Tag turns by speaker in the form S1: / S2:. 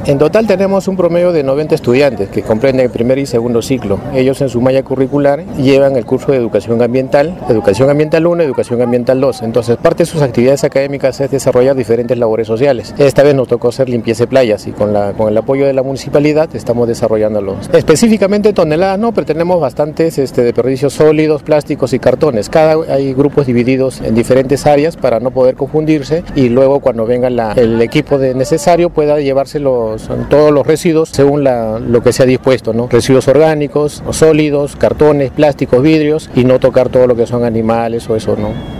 S1: En total tenemos un promedio de 90 estudiantes que comprenden el primer y segundo ciclo. Ellos en su malla curricular llevan el curso de Educación Ambiental 1, Educación Ambiental 2. Entonces, parte de sus actividades académicas es desarrollar diferentes labores sociales. Esta vez nos tocó hacer limpieza de playas y con el apoyo de la municipalidad estamos desarrollándolos. Específicamente toneladas no, pero tenemos bastantes desperdicios sólidos, plásticos y cartones. Hay grupos divididos en diferentes áreas para no poder confundirse y luego cuando venga el equipo necesario pueda llevarse todos los residuos según lo que se ha dispuesto, ¿no? Residuos orgánicos, sólidos, cartones, plásticos, vidrios y no tocar todo lo que son animales o eso, ¿no?